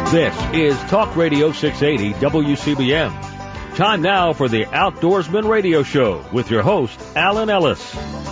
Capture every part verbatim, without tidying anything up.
This is Talk Radio six eighty W C B M. Time now for the Outdoorsman Radio Show with your host, Alan Ellis.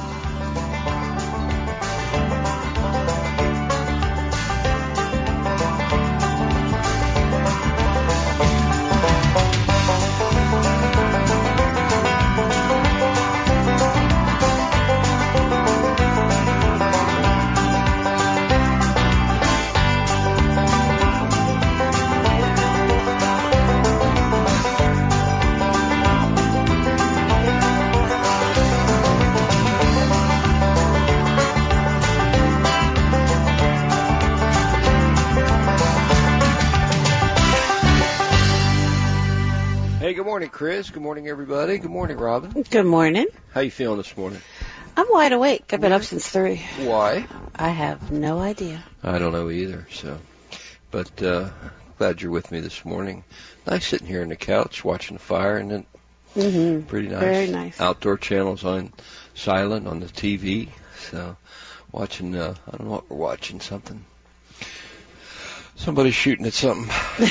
Chris, good morning, everybody. Good morning, Robin. Good morning. How you feeling this morning? I'm wide awake. I've been up since three. Why? I have no idea. I don't know either. So, but uh, glad you're with me this morning. Nice sitting here on the couch watching the fire, and then mm-hmm. pretty nice. Very nice. Outdoor channels on silent on the T V. So, watching. Uh, I don't know what we're watching. Something. Somebody's shooting at something.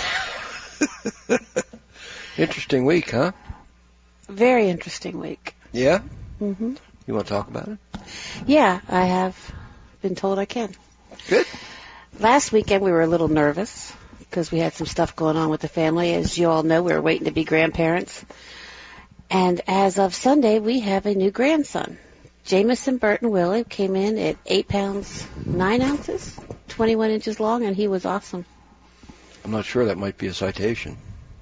Interesting week, huh? Very interesting week. Yeah? Mm-hmm. You want to talk about it? Yeah, I have been told I can. Good. Last weekend we were a little nervous because we had some stuff going on with the family. As you all know, we were waiting to be grandparents. And as of Sunday, we have a new grandson. Jameson Burton Willie came in at eight pounds, nine ounces, twenty-one inches long, and he was awesome. I'm not sure. That might be a citation.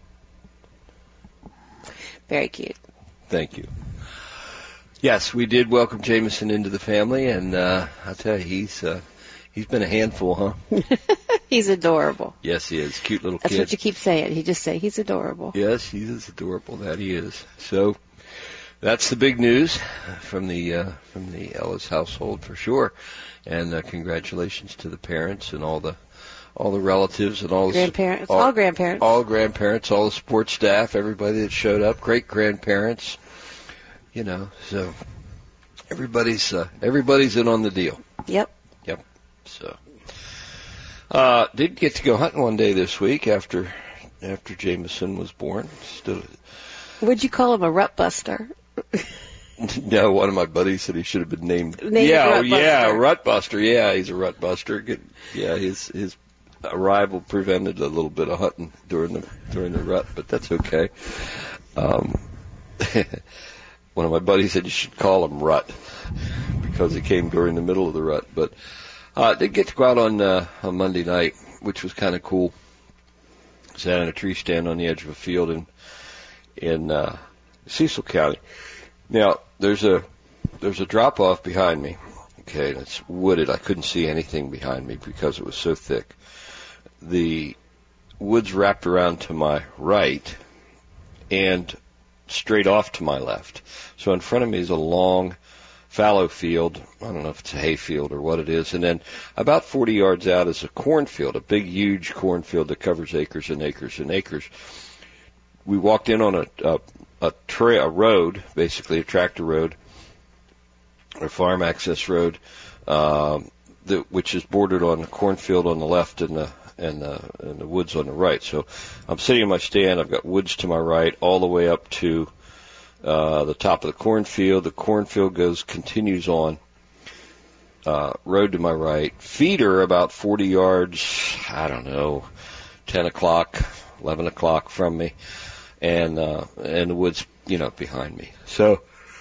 Very cute. Thank you. Yes, we did welcome Jameson into the family, and uh, I'll tell you, he's uh, he's been a handful, huh? He's adorable. Yes, he is. Cute little That's kid. That's what you keep saying. You just say he's adorable. Yes, he is adorable. That he is. So that's the big news from the uh, from the Ellis household for sure, and uh, congratulations to the parents and all the. All the relatives and all the grandparents, all, all grandparents, all grandparents, all the support staff, everybody that showed up, great grandparents, you know. So everybody's uh, everybody's in on the deal. Yep. Yep. So uh, did get to go hunting one day this week after after Jameson was born. Still, would you call him a rut buster? No, one of my buddies said he should have been named. named yeah, rut yeah, buster. rut buster. Yeah, he's a rut buster. Good. Yeah, his his. arrival prevented a little bit of hunting during the during the rut, but that's okay. Um, one of my buddies said you should call him Rut because he came during the middle of the rut. But uh, did get to go out on uh, on Monday night, which was kind of cool. Sat on a tree stand on the edge of a field in in uh, Cecil County. Now there's a there's a drop off behind me. Okay, and it's wooded. I couldn't see anything behind me because it was so thick. The woods wrapped around to my right and straight off to my left. So in front of me is a long fallow field. I don't know if it's a hay field or what it is. And then about forty yards out is a cornfield, a big, huge cornfield that covers acres and acres and acres. We walked in on a, a, a, tra- a road, basically a tractor road, or farm access road, um, the, which is bordered on the cornfield on the left and the and the, and the woods on the right. So I'm sitting in my stand. I've got woods to my right all the way up to uh, the top of the cornfield. The cornfield goes continues on. Uh, road to my right. Feeder about forty yards, I don't know, ten o'clock, eleven o'clock from me, and uh, and the woods, you know, behind me. So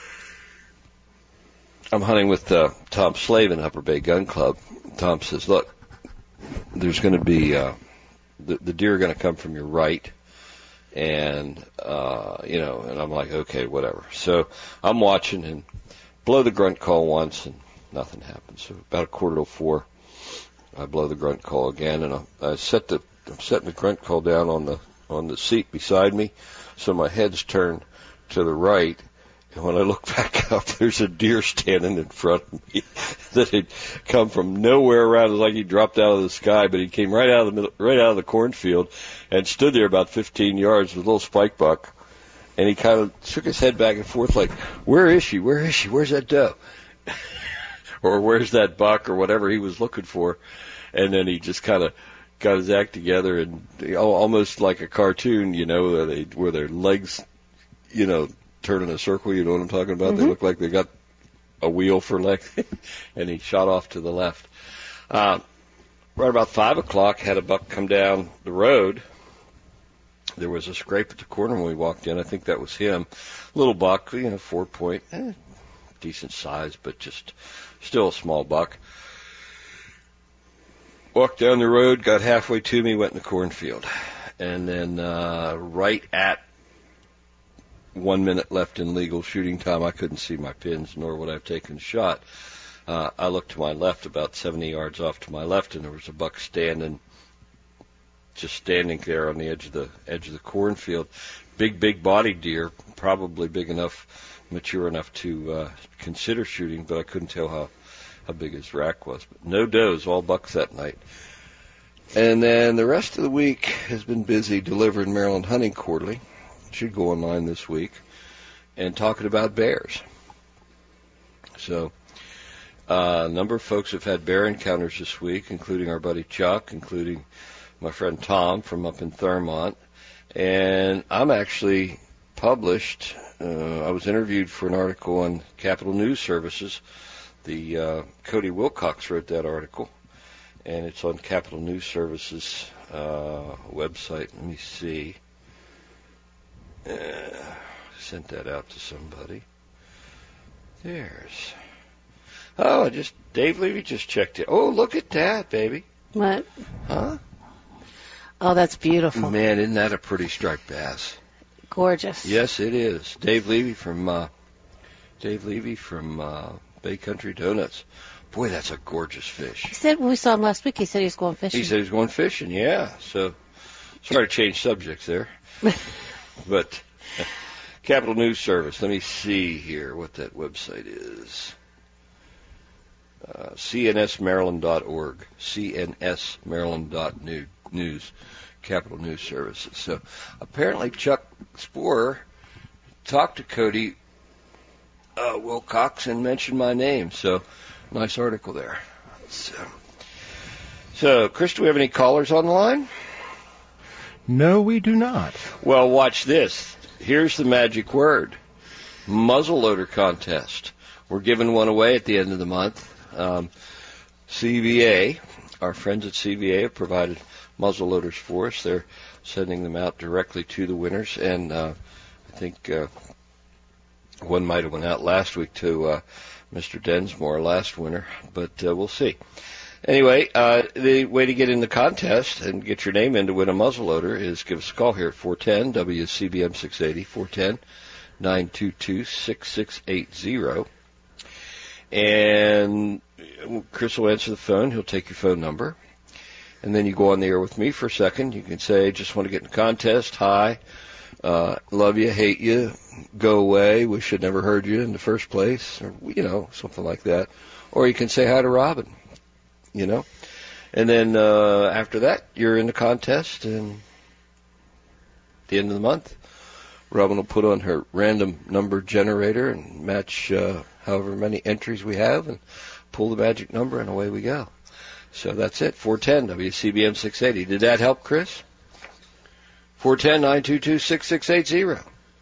I'm hunting with uh, Tom Slave in Upper Bay Gun Club. Tom says, look, there's going to be, uh, the, the deer are going to come from your right. And, uh, you know, and I'm like, okay, whatever. So I'm watching and blow the grunt call once and nothing happens. So about a quarter to four, I blow the grunt call again, and I, I set the, I'm setting the grunt call down on the, on the seat beside me. So my head's turned to the right. And when I look back up, there's a deer standing in front of me that had come from nowhere around. It was like he dropped out of the sky, but he came right out of the middle, right out of the cornfield and stood there about fifteen yards with a little spike buck. And he kind of shook his head back and forth like, where is she? Where is she? Where's that doe? Or where's that buck or whatever he was looking for? And then he just kind of got his act together, and you know, almost like a cartoon, you know, where, they, where their legs, you know, turn in a circle. You know what I'm talking about? Mm-hmm. They look like they got a wheel for legs, and he shot off to the left. Uh, right about five o'clock, had a buck come down the road. There was a scrape at the corner when we walked in. I think that was him. Little buck, you know, four point, eh, decent size, but just still a small buck. Walked down the road, got halfway to me, went in the cornfield. And then uh, right at one minute left in legal shooting time, I couldn't see my pins, nor would I have taken the shot. Uh, I looked to my left, about seventy yards off to my left, and there was a buck standing, just standing there on the edge of the edge of the cornfield. Big, big bodied deer, probably big enough, mature enough to uh, consider shooting, but I couldn't tell how, how big his rack was. But no does, all bucks that night. And then the rest of the week has been busy delivering Maryland Hunting Quarterly. Should go online this week, and talking about bears. So uh, a number of folks have had bear encounters this week, including our buddy Chuck, including my friend Tom from up in Thurmont. And I'm actually published, uh, I was interviewed for an article on Capital News Services. The uh, Cody Wilcox wrote that article, and it's on Capital News Services uh, website. Let me see. Uh, sent that out to somebody. There's. Oh, I just Dave Levy just checked it. Oh, look at that, baby. What? Huh? Oh, that's beautiful. Man, isn't that a pretty striped bass? Gorgeous. Yes, it is. Dave Levy from uh, Dave Levy from uh, Bay Country Donuts. Boy, that's a gorgeous fish. He said when we saw him last week, he said he was going fishing. He said he was going fishing. Yeah. So sorry to change subjects there. But uh, Capital News Service, let me see here what that website is. Uh, C N S Maryland dot org, C N S Maryland dot news, Capital News Services. So apparently Chuck Sporer talked to Cody uh, Wilcox and mentioned my name. So nice article there. So, so, Chris, do we have any callers on the line? No, we do not. Well, watch this. Here's the magic word. Muzzleloader contest. We're giving one away at the end of the month. Um, C V A, our friends at C V A have provided muzzleloaders for us. They're sending them out directly to the winners, and uh, I think uh, one might have went out last week to uh, Mister Densmore, last winner, but uh, we'll see. Anyway, uh, the way to get in the contest and get your name in to win a muzzleloader is give us a call here at four one zero W C B M six eighty, four one zero, nine two two, six six eight zero. And Chris will answer the phone. He'll take your phone number. And then you go on the air with me for a second. You can say, just want to get in the contest. Hi. Uh, love you, hate you, go away, wish I'd never heard you in the first place, or, you know, something like that. Or you can say hi to Robin, you know. And then uh, after that, you're in the contest, and at the end of the month, Robin will put on her random number generator and match uh, however many entries we have and pull the magic number, and away we go. So that's it, four one zero W C B M six eighty. Did that help, Chris? four one zero, nine two two, six six eight zero.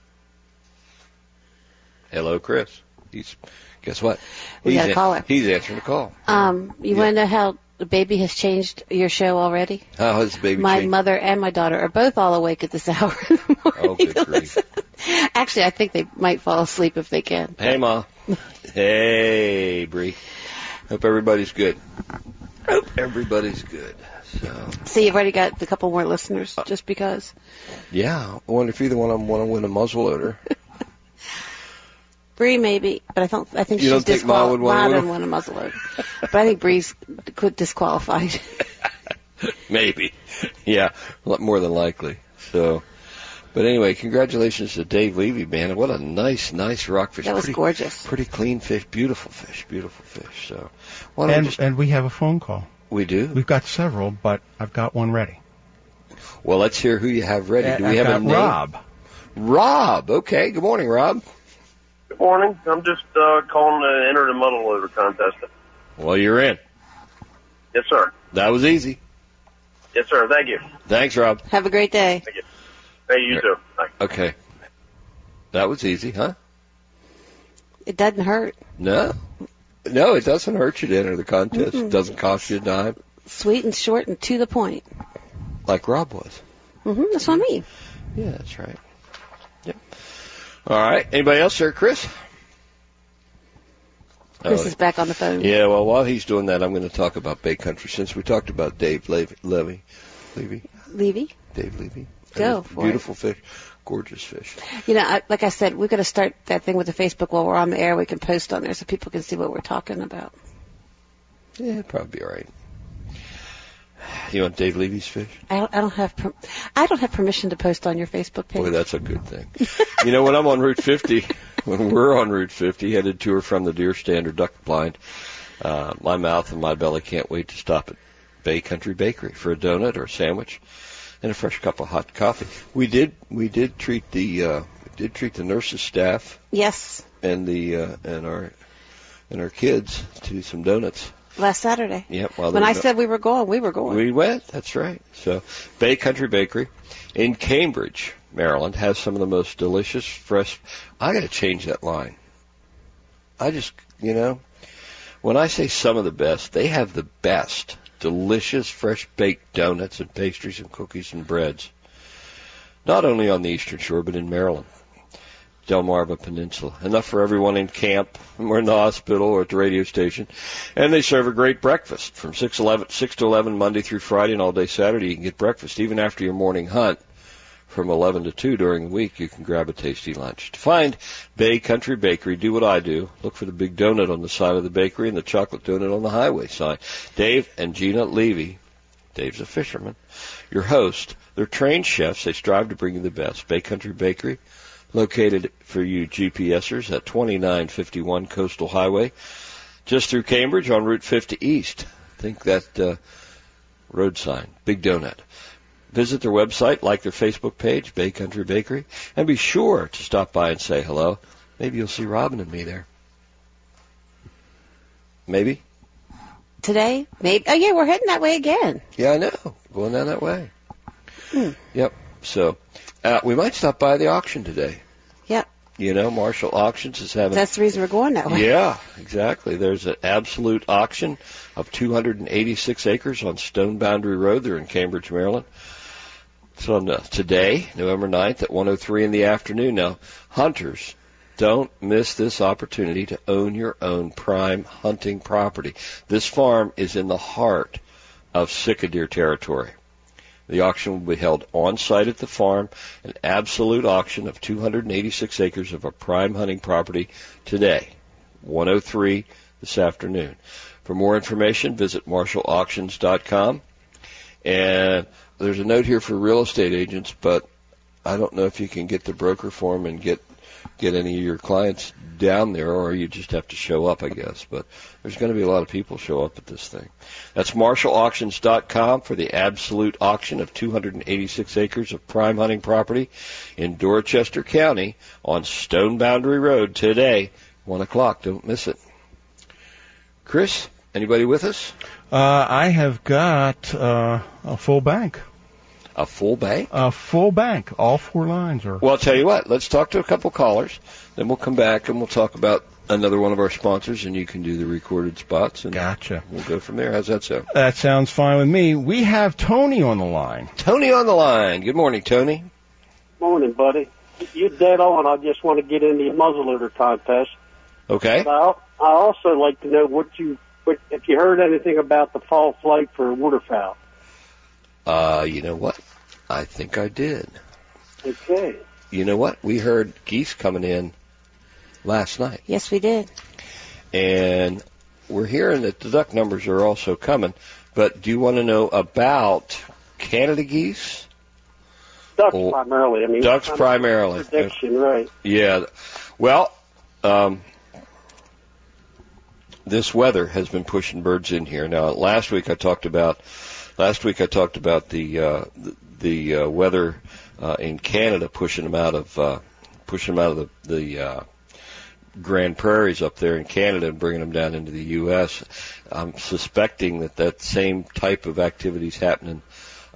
Hello, Chris. He's, guess what? We he's got a caller. He's answering the call. Um, you Yeah. want to know how the baby has changed your show already? How has the baby My changed? mother and my daughter are both all awake at this hour in the morning. Oh, good to grief. listen. Actually, I think they might fall asleep if they can. Hey, Ma. Hey, Bree. Hope everybody's good. Hope everybody's good. So, See, you've already got a couple more listeners just because. yeah, I wonder if either one of them want to win a muzzleloader. Bree maybe, but I don't. I think You she's don't think Ma would disqualified. wanna Ma win doesn't want a muzzleloader, but I think Bree's could disqualified. Maybe. Yeah, a lot more than likely. So, but anyway, congratulations to Dave Levy, man. What a nice, nice rockfish. That was pretty, gorgeous. Pretty clean fish. Beautiful fish. Beautiful fish. So, why don't we And, just, and we have a phone call. we do? We've got several, but I've got one ready. Well, let's hear who you have ready. Do we I've have got a name? Rob. Rob. Okay. Good morning, Rob. Good morning. I'm just uh, calling to enter the muzzleloader contest. Well, you're in. Yes, sir. That was easy. Yes, sir. Thank you. Thanks, Rob. Have a great day. Thank you. Hey, you too. Thanks. Okay. That was easy, huh? It doesn't hurt. No. No, it doesn't hurt you to enter the contest. Mm-mm. It doesn't cost you a dime. Sweet and short and to the point. Like Rob was. Mm-hmm. That's what I mean. Yeah, that's right. Yep. All right. Anybody else there, Chris? Chris Oh, is back on the phone. Yeah, well, while he's doing that, I'm going to talk about Bay Country since we talked about Dave Levy. Levy. Levy? Levy? Dave Levy. Go for Beautiful fish. Gorgeous fish. You know, I, like I said, we're going to start that thing with the Facebook while we're on the air. We can post on there so people can see what we're talking about. Yeah, it'd probably be all right. You want Dave Levy's fish? I don't, I don't have per, I don't have permission to post on your Facebook page. Boy, that's a good thing. You know, when I'm on Route fifty, when we're on Route fifty, headed to or from the deer stand or duck blind, uh, my mouth and my belly can't wait to stop at Bay Country Bakery for a donut or a sandwich and a fresh cup of hot coffee. We did we did treat the uh, we did treat the nurses staff Yes, and the uh, and our and our kids to some donuts. last Saturday. Yep. While When they I were- said we were going, we were going. We went, that's right. So, Bay Country Bakery in Cambridge, Maryland, has some of the most delicious, fresh... I got to change that line. I just, you know, when I say some of the best, they have the best, delicious, fresh-baked donuts and pastries and cookies and breads. Not only on the Eastern Shore, but in Maryland. Delmarva Peninsula. Enough for everyone in camp, or in the hospital, or at the radio station. And they serve a great breakfast from six to eleven Monday through Friday, and all day Saturday you can get breakfast. Even after your morning hunt from eleven to two during the week, you can grab a tasty lunch. To find Bay Country Bakery, do what I do. Look for the big donut on the side of the bakery and the chocolate donut on the highway sign. Dave and Gina Levy, Dave's a fisherman, your host. They're trained chefs. They strive to bring you the best. Bay Country Bakery, located for you GPSers at twenty-nine fifty-one Coastal Highway, just through Cambridge on Route fifty East. Think that uh, road sign, Big Donut. Visit their website, like their Facebook page, Bay Country Bakery, and be sure to stop by and say hello. Maybe you'll see Robin and me there. Maybe? Today? Maybe. Oh, yeah, we're heading that way again. Yeah, I know. Going down that way. Hmm. Yep. So uh, we might stop by the auction today. Yep. You know, Marshall Auctions is having... That's the reason we're going that way. Yeah, exactly. There's an absolute auction of two hundred eighty-six acres on Stone Boundary Road. They're in Cambridge, Maryland. So on, uh, today, November ninth at one oh three in the afternoon. Now, hunters, don't miss this opportunity to own your own prime hunting property. This farm is in the heart of Sitka deer territory. The auction will be held on-site at the farm, an absolute auction of two hundred eighty-six acres of a prime hunting property today, one oh three this afternoon. For more information, visit marshall auctions dot com. And there's a note here for real estate agents, but I don't know if you can get the broker form and get get any of your clients down there, or you just have to show up, I guess. But there's going to be a lot of people show up at this thing. That's marshall auctions dot com for the absolute auction of two hundred eighty-six acres of prime hunting property in Dorchester County on Stone Boundary Road today, one o'clock. Don't miss it. Chris, anybody with us? Uh, I have got uh, a full bank. A full bank? A full bank. All four lines are. Well, I'll tell you what. Let's talk to a couple callers. Then we'll come back and we'll talk about another one of our sponsors, and you can do the recorded spots. And Gotcha. We'll go from there. How's that sound? That sounds fine with me. We have Tony on the line. Tony on the line. Good morning, Tony. Morning, buddy. You're dead on. I just want to get in the muzzleloader contest. Okay. But I, I also like to know what you, what, if you heard anything about the fall flight for waterfowl. Uh, you know what? I think I did. Okay. You know what? We heard geese coming in last night. Yes, we did. And we're hearing that the duck numbers are also coming. But do you want to know about Canada geese? Ducks Oh, primarily. I mean, ducks kind of primarily. Prediction, right? Yeah. Well, um, this weather has been pushing birds in here. Now, last week I talked about last week I talked about the uh, the, the uh, weather uh, in Canada pushing them out of uh, pushing them out of the the uh, Grand Prairies up there in Canada and bringing them down into the U S I'm suspecting that that same type of activity is happening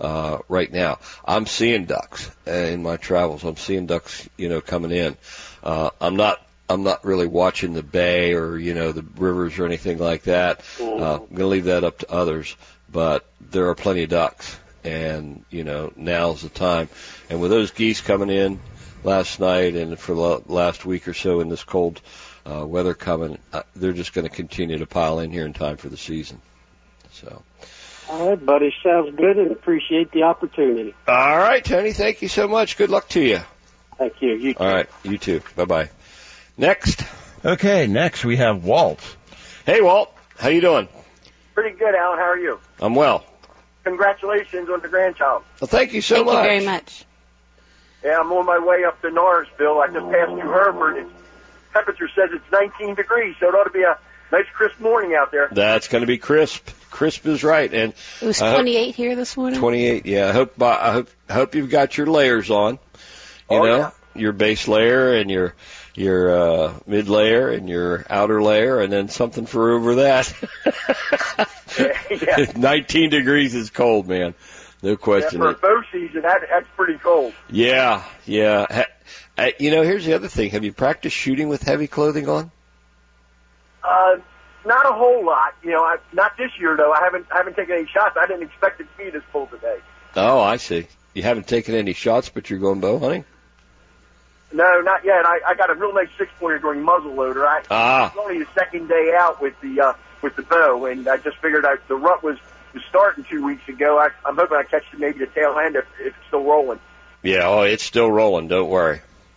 uh, right now. I'm seeing ducks in my travels. I'm seeing ducks, you know, coming in. Uh, I'm not, I'm not really watching the bay or, you know, the rivers or anything like that. Uh, I'm going to leave that up to others, but there are plenty of ducks, and, you know, now's the time. And with those geese coming in last night and for the last week or so in this cold uh, weather coming, uh, they're just going to continue to pile in here in time for the season. So. All right, buddy. Sounds good, and appreciate the opportunity. All right, Tony. Thank you so much. Good luck to you. Thank you. You too. All right. You too. Bye-bye. Next. Okay, next we have Walt. Hey, Walt. How you doing? Pretty good, Alan. How are you? I'm well. Congratulations on the grandchild. Well, thank you so Thank much. Thank you very much. Yeah, I'm on my way up to Norrisville. I just passed through Hereford. Its temperature says it's nineteen degrees, so it ought to be a nice crisp morning out there. That's going to be crisp. Crisp is right. And it was I twenty-eight hope, here this morning. twenty-eight, yeah. I hope I hope I hope you've got your layers on. You oh, know, yeah. your base layer and your your uh, mid layer and your outer layer, and then something for over that. yeah, yeah. nineteen degrees is cold, man. No question. Yeah, for bow season, that, that's pretty cold. Yeah, yeah. Ha, I, you know, here's the other thing. Have you practiced shooting with heavy clothing on? Uh, not a whole lot. You know, I, not this year though. I haven't I haven't taken any shots. I didn't expect it to be this cold today. Oh, I see. You haven't taken any shots, but you're going bow hunting? No, not yet. I, I got a real nice six pointer during muzzle loader. I, Ah. It's only the second day out with the uh, with the bow, and I just figured I, the rut was, was starting two weeks ago. I, I'm hoping I catch maybe the tail end if, if it's still rolling. Yeah, oh, it's still rolling. Don't worry.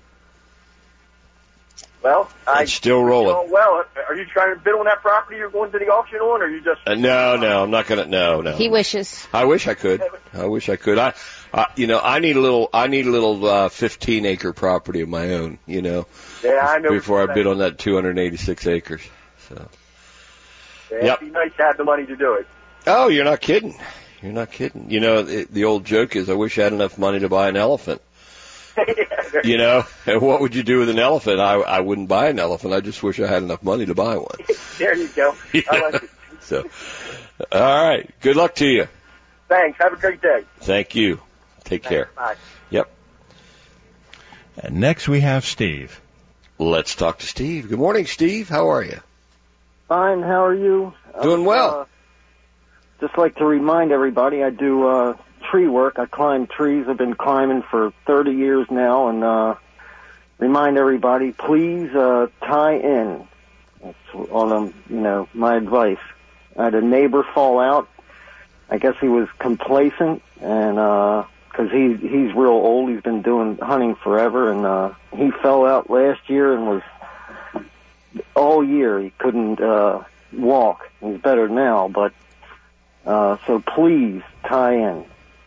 Well, I, it's still rolling. Oh, well, are you trying to bid on that property you're going to the auction on, or are you just... Uh, no, no, I'm not going to, no, no. He wishes. I wish I could. I wish I could. I, I you know, I need a little, I need a little, uh, fifteen acre property of my own, you know. Yeah, I know. Before I bid on that two hundred eighty-six acres. So. Yeah, Yep. it'd be nice to have the money to do it. Oh, you're not kidding. You're not kidding. You know, it, the old joke is, I wish I had enough money to buy an elephant. You know, and what would you do with an elephant? I, I wouldn't buy an elephant. I just wish I had enough money to buy one. There you go. Yeah. I like it. So, all right. Good luck to you. Thanks. Have a great day. Thank you. Take Thanks. care. Bye. Yep. And next we have Steve. Let's talk to Steve. Good morning, Steve. How are you? Fine. How are you? Doing well. Uh, just like to remind everybody, I do uh, tree work. I climb trees. I've been climbing for thirty years now, and uh, remind everybody, please uh, tie in. That's all um, you know, my advice. I had a neighbor fall out. I guess he was complacent, and because uh, he he's real old, he's been doing hunting forever, and uh, he fell out last year and was all year he couldn't uh, walk. He's better now, but uh, so please tie in.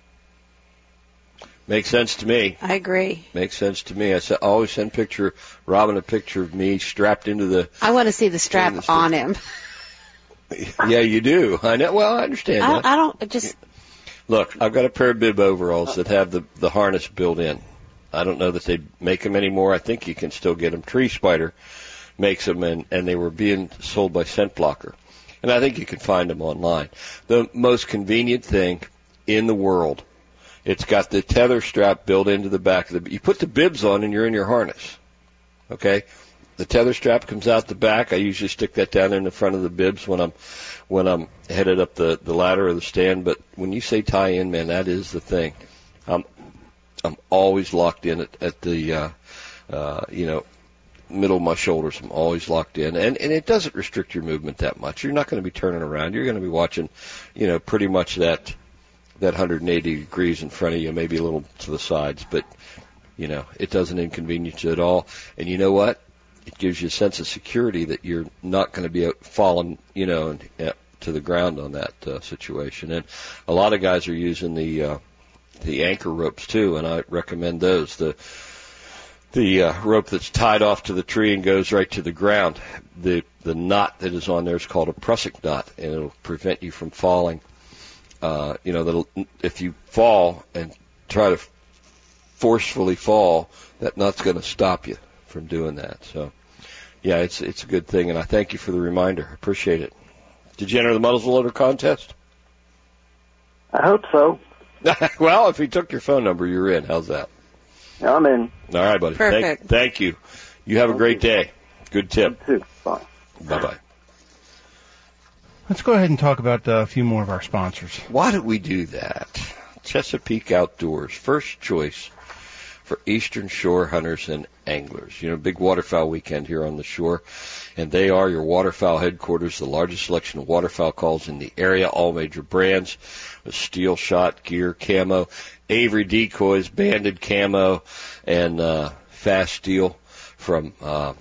Makes sense to me. I agree. Makes sense to me. I se- always send picture Robin a picture of me strapped into the. I want to see the strap the on him. Yeah, you do. I know. Well, I understand I, that. I don't just. Look, I've got a pair of bib overalls that have the the harness built in. I don't know that they make them anymore. I think you can still get them. Tree Spider makes them, and and they were being sold by Scent Blocker, and I think you can find them online. The most convenient thing in the world. It's got the tether strap built into the back of the. You put the bibs on, and you're in your harness. Okay. The tether strap comes out the back. I usually stick that down in the front of the bibs when I'm when I'm headed up the, the ladder or the stand. But when you say tie in, man, that is the thing. I'm I'm always locked in at, at the uh, uh, you know middle of my shoulders. I'm always locked in, and and it doesn't restrict your movement that much. You're not going to be turning around. You're going to be watching, you know, pretty much that that one hundred eighty degrees in front of you, maybe a little to the sides, but you know it doesn't inconvenience you at all. And you know what? It gives you a sense of security that you're not going to be falling, you know, and, uh, to the ground on that uh, situation. And a lot of guys are using the uh, the anchor ropes too, and I recommend those. The the uh, rope that's tied off to the tree and goes right to the ground. The the knot that is on there is called a prusik knot, and it'll prevent you from falling. Uh, you know, that'll, if you fall and try to forcefully fall, that knot's going to stop you from doing that. So, yeah, it's it's a good thing, and I thank you for the reminder. I appreciate it. Did you enter the muzzleloader contest? I hope so. Well, if he took your phone number, you're in. How's that? I'm in. All right, buddy. Perfect. Thank, thank you. You have a great day. Good tip. You too. Bye. Bye-bye. Let's go ahead and talk about uh, a few more of our sponsors. Why did we do that? Chesapeake Outdoors, first choice for Eastern Shore hunters and anglers. You know, big waterfowl weekend here on the shore, and they are your waterfowl headquarters, the largest selection of waterfowl calls in the area, all major brands, with steel shot gear, camo, Avery decoys, banded camo, and uh, fast steel from uh,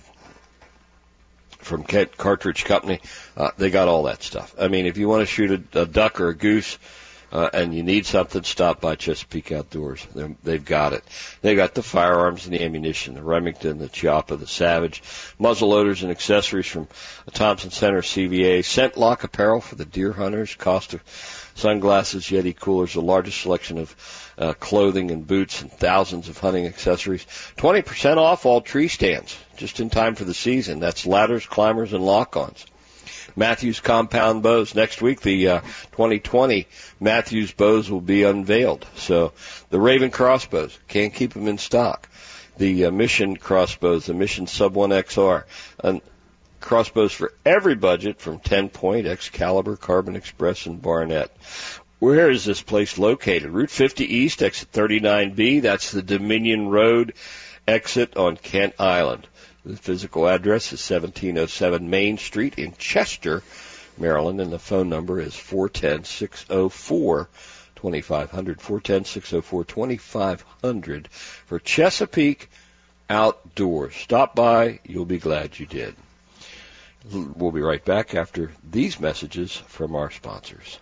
from Kent Cartridge Company. Uh, they got all that stuff. I mean, if you want to shoot a, a duck or a goose, Uh, and you need something, stop by Chesapeake Outdoors. They're, they've got it. They got the firearms and the ammunition, the Remington, the Chiappa, the Savage, muzzle loaders and accessories from Thompson Center C V A, Scent Lock apparel for the deer hunters, Costa sunglasses, Yeti coolers, the largest selection of uh, clothing and boots, and thousands of hunting accessories. twenty percent off all tree stands, just in time for the season. That's ladders, climbers, and lock-ons. Matthews Compound Bows. Next week, the uh, twenty twenty Matthews bows will be unveiled. So the Raven crossbows, can't keep them in stock. The uh, Mission crossbows, the Mission Sub one X R, and crossbows for every budget from ten point, Excalibur, Carbon Express, and Barnett. Where is this place located? Route fifty East, exit thirty-nine B. That's the Dominion Road exit on Kent Island. The physical address is seventeen oh seven Main Street in Chester, Maryland, and the phone number is four one zero, six oh four, two five zero zero, four one zero, six oh four, two five zero zero for Chesapeake Outdoors. Stop by. You'll be glad you did. We'll be right back after these messages from our sponsors.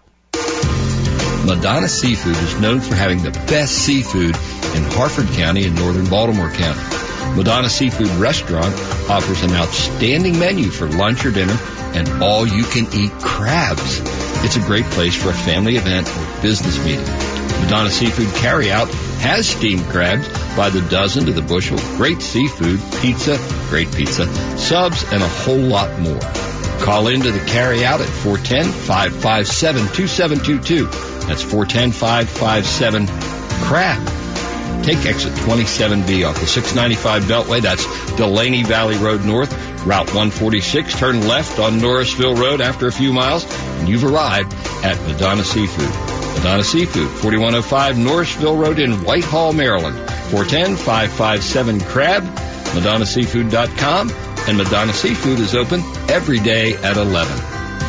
Madonna Seafood is known for having the best seafood in Harford County and northern Baltimore County. Madonna Seafood Restaurant offers an outstanding menu for lunch or dinner and all-you-can-eat crabs. It's a great place for a family event or business meeting. Madonna Seafood Carryout has steamed crabs by the dozen to the bushel, great seafood, pizza, great pizza, subs, and a whole lot more. Call into the Carryout at four one zero, five five seven, two seven two two. That's four one zero, five five seven, crab. Take exit twenty-seven B off the six ninety-five Beltway. That's Delaney Valley Road North, Route one forty-six. Turn left on Norrisville Road after a few miles, and you've arrived at Madonna Seafood. Madonna Seafood, forty-one oh five Norrisville Road in Whitehall, Maryland. four one zero, five five seven, crab, Madonna Seafood dot com, and Madonna Seafood is open every day at eleven.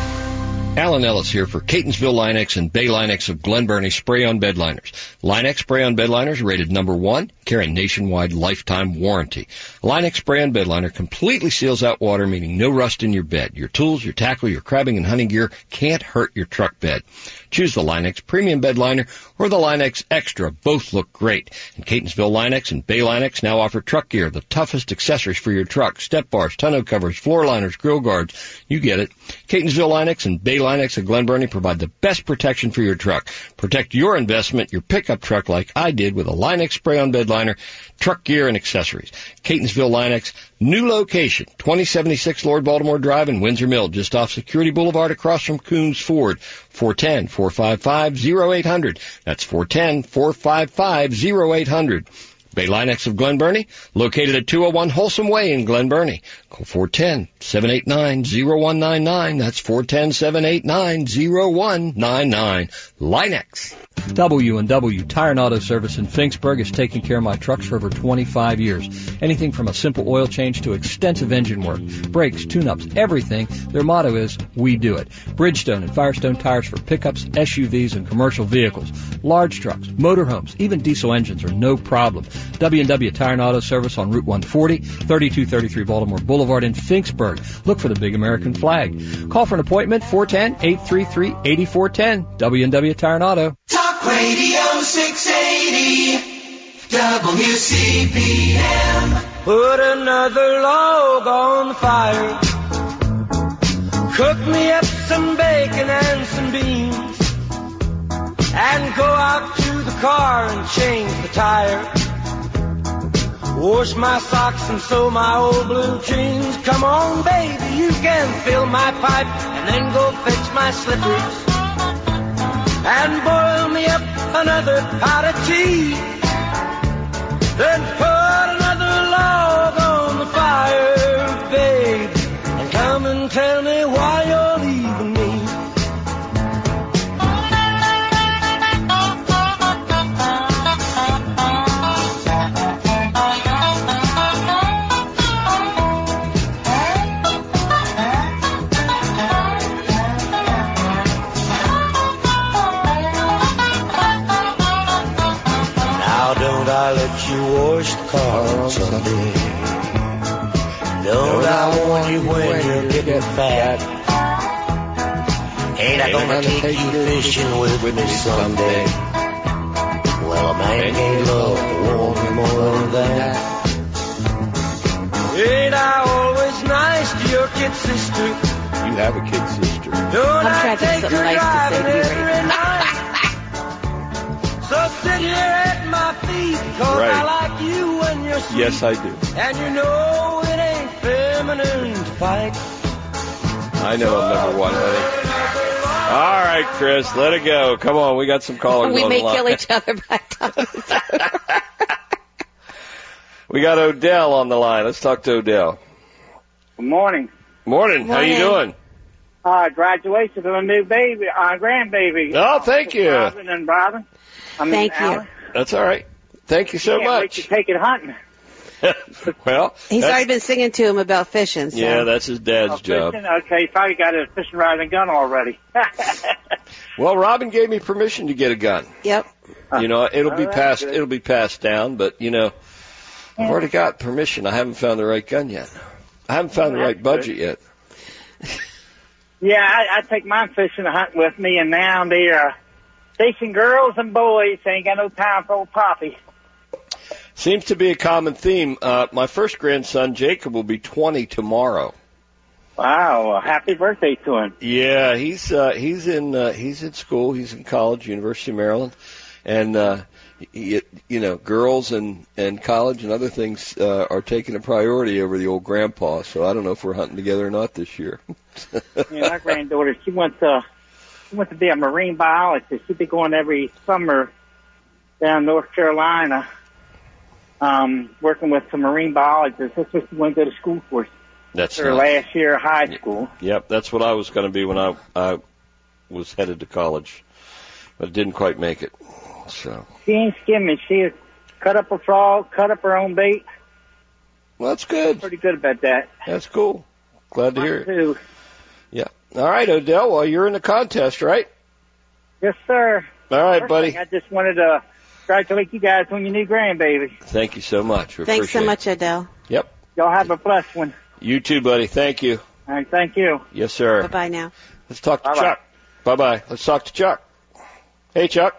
Alan Ellis here for Catonsville Line-X and Bay Line-X of Glen Burnie Spray-On Bed Liners. Line-X Spray-On Bed Liners are rated number one, carry nationwide lifetime warranty. Line-X Spray-On Bed Liner completely seals out water, meaning no rust in your bed. Your tools, your tackle, your crabbing and hunting gear can't hurt your truck bed. Choose the Line-X Premium Bed Liner or the Line-X Extra. Both look great. And Catonsville Line-X and Bay Line-X now offer truck gear, the toughest accessories for your truck, step bars, tonneau covers, floor liners, grill guards. You get it. Catonsville Line-X and Bay Line-X of Glen Burnie provide the best protection for your truck. Protect your investment, your pickup truck, like I did with a Line-X Spray-On Bed Liner, truck gear, and accessories. Catonsville Line-X, new location, twenty seventy-six Lord Baltimore Drive in Windsor Mill, just off Security Boulevard across from Coons Ford. four one zero, four five five, oh eight hundred. That's four one zero, four five five, oh eight hundred. Bay Line-X of Glen Burnie, located at two oh one Wholesome Way in Glen Burnie. Call four one zero, seven eight nine, oh one nine nine. That's four one zero, seven eight nine, oh one nine nine. Line-X. W and W Tire and Auto Service in Finksburg has taken care of my trucks for over twenty-five years. Anything from a simple oil change to extensive engine work, brakes, tune-ups, everything. Their motto is, we do it. Bridgestone and Firestone tires for pickups, S U Vs, and commercial vehicles. Large trucks, motorhomes, even diesel engines are no problem. W and W Tire and Auto Service on Route one forty, thirty-two thirty-three Baltimore Boulevard in Finksburg. Look for the big American flag. Call for an appointment, four one zero, eight three three, eight four one zero. W and W Tire and Auto. Talk Radio six eighty, W C B M. Put another log on the fire. Cook me up some bacon and some beans. And go out to the car and change the tire. Wash my socks and sew my old blue jeans. Come on, baby, you can fill my pipe and then go fetch my slippers. And boil me up another pot of tea. Then put another log on the fire, babe, and come and tell me why you're leaving me. I let you wash the car someday. Don't I warn you when you're getting fat? Ain't I gonna take you fishing with me someday? Well, a man can't love a woman more than that. Ain't I always nice to your kid sister? You have a kid sister. Don't I take her driving every night? So sit here at my feet, cause Right. I like you when you're sweet. Yes, I do. And you know it ain't feminine to fight. I know I'm number one, honey. All right, Chris, let it go. Come on, we got some callers We on may the line. kill each other by time. We got Odell on the line. Let's talk to Odell. Good morning. Morning. How you doing? Uh, graduation of a new baby, uh, grandbaby. Oh, thank you. Robin and Robin. I mean, Thank you. Alan. That's all right. Thank you so Can't wait much. to take it hunting. Well, He's that's- already been singing to him about fishing. So. yeah, that's his dad's Oh, job. fishing? Okay, you probably got a fishing rod and gun already. Well, Robin gave me permission to get a gun. Yep. You know, it'll Oh, be that's passed. good. It'll be passed down, but you know, I've already got permission. I haven't found the right gun yet. I haven't found the Oh, right that's budget yet. Yeah, I, I take mine fishing and hunting with me, and now they're uh, station girls and boys ain't got no time for old Poppy. Seems to be a common theme. Uh, my first grandson, Jacob, will be twenty tomorrow. Wow, well, happy birthday to him. Yeah, he's uh, he's in uh, he's in school. He's in college, University of Maryland, and uh, he, you know, girls and and college and other things uh, are taking a priority over the old grandpa. So I don't know if we're hunting together or not this year. Yeah, my granddaughter, she went to she went to be a marine biologist. She'd be going every summer down North Carolina, um, working with some marine biologists. That's what she went to go to school for. That's her nice. last year of high school. Yep, that's what I was going to be when I I was headed to college, but didn't quite make it. So She ain't skimming. She has cut up a frog, cut up her own bait. well, that's good. Pretty good about that. That's cool. Glad to hear it. Too. Yeah. All right, Odell. Well, you're in the contest, right? Yes, sir. All right, First buddy. thing, I just wanted to congratulate you guys on your new grandbaby. Thank you so much. We Thanks so appreciate much, Adele. it. Yep. Y'all have a blessed one. You too, buddy. Thank you. All right, thank you. Yes, sir. Bye bye now. Let's talk to Bye-bye. Chuck. Bye bye. Let's talk to Chuck. Hey, Chuck.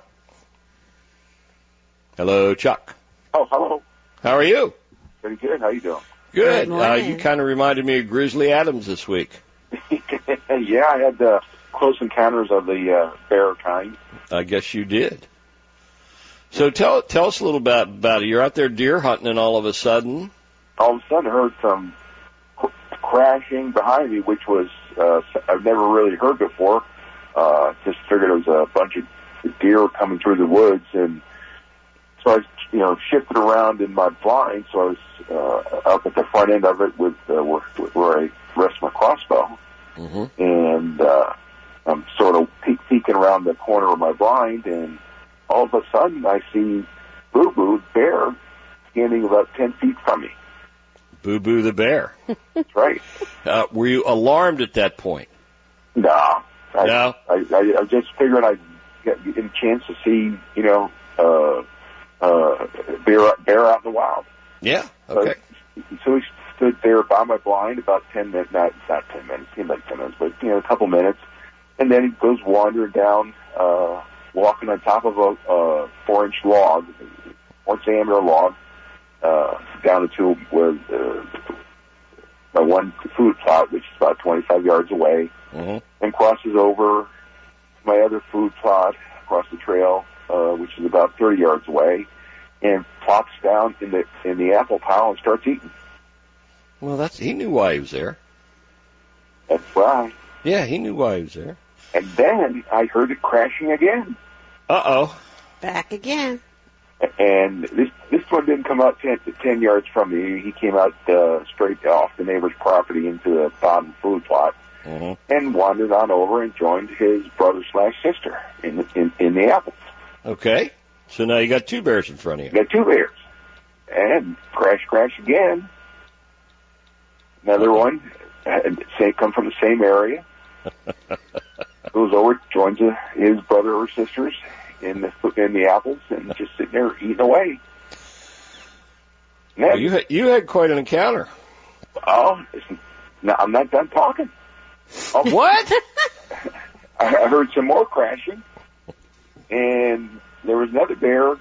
Hello, Chuck. Oh, hello. How are you? Pretty good. How you doing? Good. Good uh, morning. you kind of reminded me of Grizzly Adams this week. Yeah, I had uh, close encounters of the uh, bear kind. I guess you did. So tell tell us a little bit about it. You're out there deer hunting, and all of a sudden, All of a sudden, I heard some cr- crashing behind me, which was uh, I've never really heard before. Uh, just figured it was a bunch of deer coming through the woods, and so I, was, you know, shifted around in my blind. So I was uh, up at the front end of it with uh, where, where I rest my crossbow. mm-hmm. and uh, I'm sort of peek, peeking around the corner of my blind, and all of a sudden I see Boo Boo, bear, standing about ten feet from me. Boo Boo the bear. That's right. Uh, were you alarmed at that point? Nah. I, No? I, I, I just figured I'd get, get a chance to see, you know, uh, uh, bear, bear out in the wild. Yeah. Okay. So, so he stood there by my blind about ten minutes, not, not ten minutes, seemed like ten minutes, but, you know, a couple minutes. And then he goes wandering down, uh, walking on top of a, uh, four inch log, one diameter log, uh, down into where, uh, my one food plot, which is about twenty-five yards away, mm-hmm. and crosses over my other food plot across the trail, uh, which is about thirty yards away, and plops down in the in the apple pile and starts eating. Well, that's he knew why he was there. That's right. Yeah, he knew why he was there. And then I heard it crashing again. Uh oh. Back again. And this this one didn't come out ten, ten yards from me. He came out uh, straight off the neighbor's property into the bottom food plot, mm-hmm. and wandered on over and joined his brother slash sister in the, in, in the apples. Okay. So now you got two bears in front of you. You got two bears. And crash, crash again. Another one, uh, say, come from the same area. Goes over, joins uh, his brother or sisters in the in the apples, and just sitting there eating away. Well, you had, you had quite an encounter. Oh, it's, no, I'm not done talking. Oh, what? I, I heard some more crashing, and there was another bear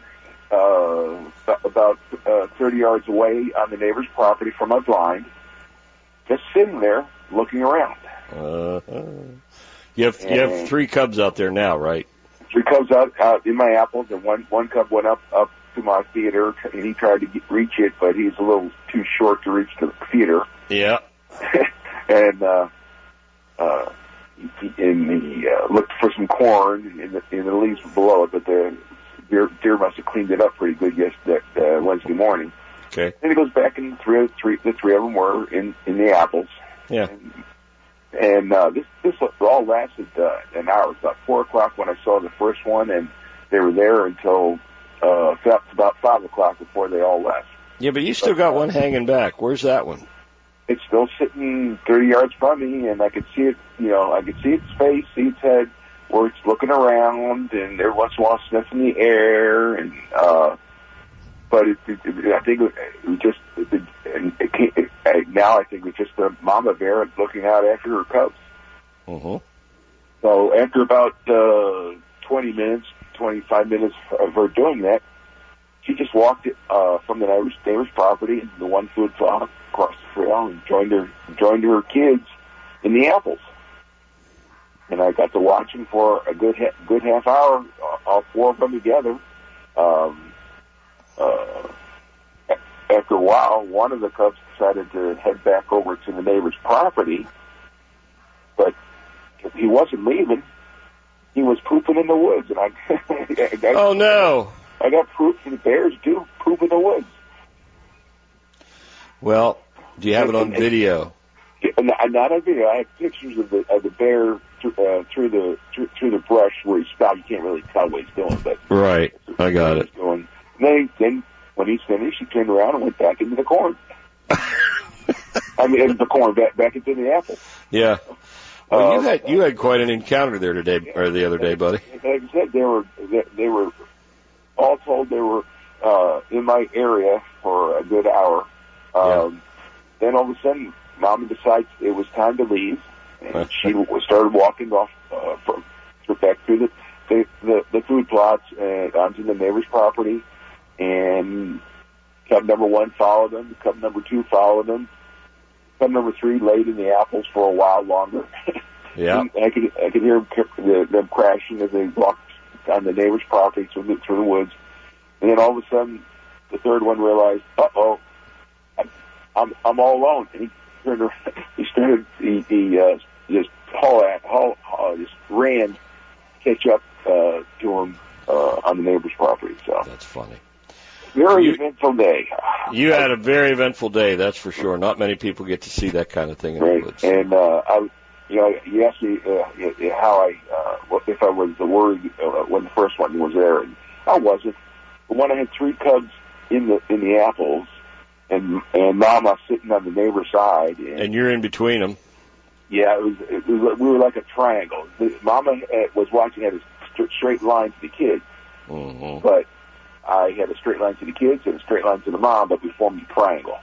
uh, about uh, thirty yards away on the neighbor's property from my blind, just sitting there looking around. Uh-huh. You have and you have three cubs out there now, right? Three cubs out, out in my apples, and one one cub went up up to my feeder, and he tried to get, reach it, but he's a little too short to reach the feeder. Yeah. and uh, uh, he, and he uh, looked for some corn in the, in the leaves below it, but the deer, deer must have cleaned it up pretty good yesterday, uh, Wednesday morning. Okay. Then he goes back, and three, three, the three of them were in, in the apples. Yeah. And, and uh, this this all lasted uh, an hour. It was about four o'clock when I saw the first one, and they were there until uh, about five o'clock before they all left. Yeah, but you still but, got uh, one hanging back. Where's that one? It's still sitting thirty yards from me, and I could see it. You know, I could see its face, see its head, where it's looking around, and every once in a while sniffing the air, and. uh But it, it, it, I think it, it just it, it, it, it, it, now I think it's just a mama bear looking out after her cubs. Mm-hmm. So after about uh, twenty minutes, twenty-five minutes of her doing that, she just walked uh, from the neighbor's, neighbor's property into the one food plot across the trail and joined her joined her kids in the apples. And I got to watch them for a good ha- good half hour, all four of them together. Um, Uh, after a while, one of the cubs decided to head back over to the neighbor's property, but he wasn't leaving. He was pooping in the woods, and I, I got, oh no! I got proof that the bears do poop in the woods. Well, do you have it on video? Not on video. I have pictures of the of the bear uh, through the through, through the brush where he's stopped. You can't really tell what he's doing, but right, I got it. Doing. Then, then, when he's finished, he turned around and went back into the corn. I mean, into the corn, back, back into the apple. Yeah. Well, uh, you had you had quite an encounter there today, or the other day, buddy. Like I said, they were they, they were all told they were uh, in my area for a good hour. Um, yeah. Then all of a sudden, Mama decides it was time to leave, and she started walking off uh, from, back through the the, the the food plots and onto the neighbor's property. And cub number one followed them. Cub number two followed them. Cub number three laid in the apples for a while longer. Yeah, I could I could hear them, them crashing as they walked on the neighbor's property through the, through the woods. And then all of a sudden, the third one realized, "Uh oh, I'm I'm all alone." And he turned around, he started he, he uh, just haul at haul uh, just ran catch up uh, to him uh, on the neighbor's property. So that's funny. Very you, eventful day. You had a very eventful day, that's for sure. Not many people get to see that kind of thing in right. the woods. And uh, I, you know, you asked me uh, how I, uh, if I was worried uh, when the first one was there, and I wasn't. But when I had three cubs in the in the apples, and and Mama sitting on the neighbor's side, and, and you're in between them. Yeah, it was, it was. We were like a triangle. Mama was watching at a straight line to the kids, mm-hmm. but I had a straight line to the kids and a straight line to the mom, but we formed a triangle.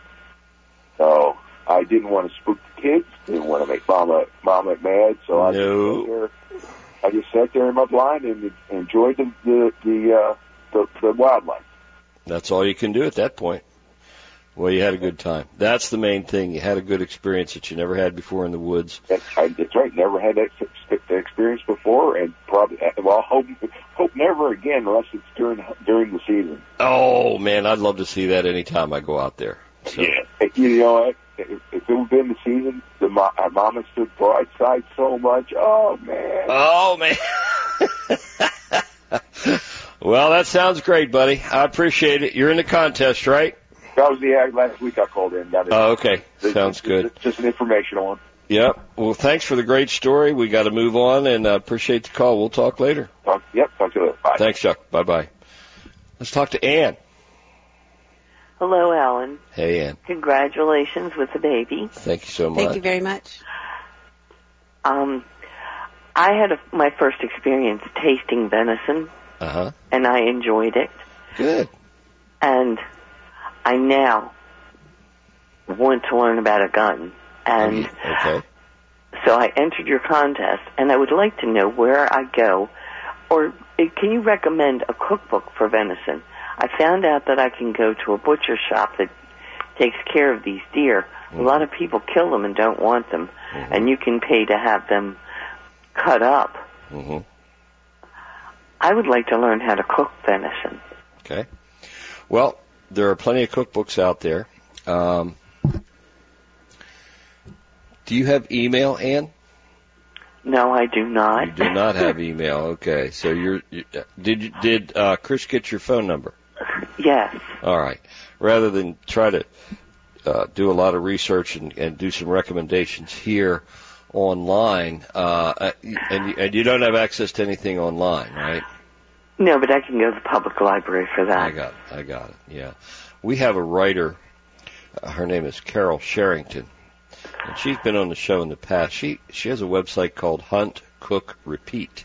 So I didn't want to spook the kids, didn't want to make Mama Mama mad. So I no. just sat there. I just sat there in my blind and enjoyed the the the, uh, the the wildlife. That's all you can do at that point. Well, you had a good time. That's the main thing. You had a good experience that you never had before in the woods. That's, I, that's right. Never had that experience before, and probably well, hope hope never again unless it's during during the season. Oh man, I'd love to see that anytime I go out there. So. Yeah, you know what? If, if it had been the season, the our mama stood broadside so much. Oh man. Oh man. Well, that sounds great, buddy. I appreciate it. You're in the contest, right? That was the ad last week I called in. Got it. Oh, okay. It's- Sounds it's- good. It's just an informational one. Yep. Well, thanks for the great story. We got to move on, and uh, appreciate the call. We'll talk later. Talk, yep, talk to you later. Bye. Thanks, Chuck. Bye-bye. Let's talk to Ann. Hello, Alan. Hey, Ann. Congratulations with the baby. Thank you so much. Thank you very much. Um, I had a, my first experience tasting venison, Uh-huh. and I enjoyed it. Good. And I now want to learn about a gun. And Okay. so I entered your contest, and I would like to know where I go, or uh, can you recommend a cookbook for venison? I found out that I can go to a butcher shop that takes care of these deer. Mm-hmm. A lot of people kill them and don't want them, mm-hmm. and you can pay to have them cut up. Mm-hmm. I would like to learn how to cook venison. Okay. Well, there are plenty of cookbooks out there. Um, do you have email, Ann? No, I do not. You do not have email. Okay. So you're you, did you, did uh, Chris get your phone number? Yes. All right. Rather than try to uh, do a lot of research and, and do some recommendations here online, uh, and, you, and you don't have access to anything online, right? No, but I can go to the public library for that. I got it. I got it. Yeah. We have a writer. Uh, her name is Carol Sherrington. And she's been on the show in the past. She she has a website called Hunt, Cook, Repeat.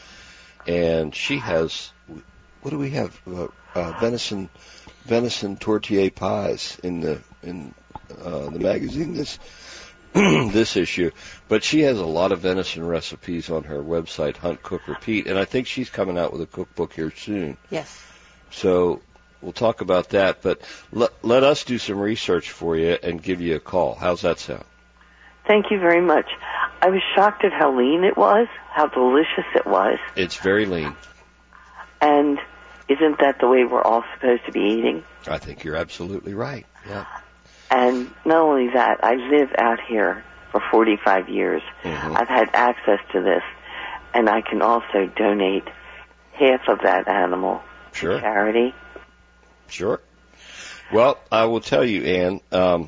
And she has, what do we have? Uh, uh, venison venison tortilla pies in the in uh, the magazine this this issue. But she has a lot of venison recipes on her website, Hunt, Cook, Repeat. And I think she's coming out with a cookbook here soon. Yes. So we'll talk about that. But let, let us do some research for you and give you a call. How's that sound? Thank you very much. I was shocked at how lean it was, how delicious it was. It's very lean. And isn't that the way we're all supposed to be eating? I think you're absolutely right. Yeah. And not only that, I live out here for forty-five years. Mm-hmm. I've had access to this, and I can also donate half of that animal Sure. to charity. Sure. Well, I will tell you, Ann, um,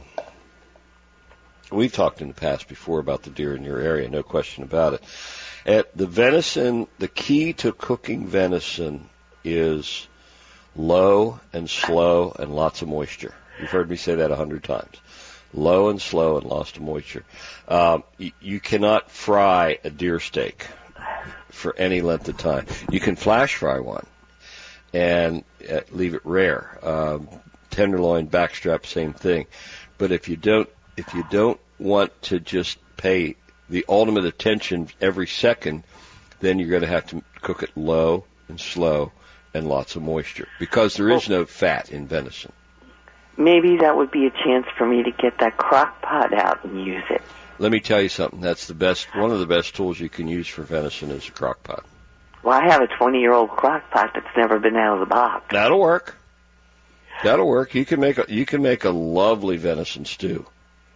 we've talked in the past before about the deer in your area, no question about it. At the venison, the key to cooking venison is low and slow and lots of moisture. You've heard me say that a hundred times. Low and slow and lots of moisture. Um, y- you cannot fry a deer steak for any length of time. You can flash fry one and uh, leave it rare. Um, tenderloin, backstrap, same thing. But if you don't, if you don't want to just pay the ultimate attention every second, then you're going to have to cook it low and slow and lots of moisture because there is no fat in venison. Maybe that would be a chance for me to get that crock pot out and use it. Let me tell you something. That's the best, one of the best tools you can use for venison is a crock pot. Well, I have a twenty-year-old crock pot that's never been out of the box. That'll work. That'll work. You can make a, you can make a lovely venison stew.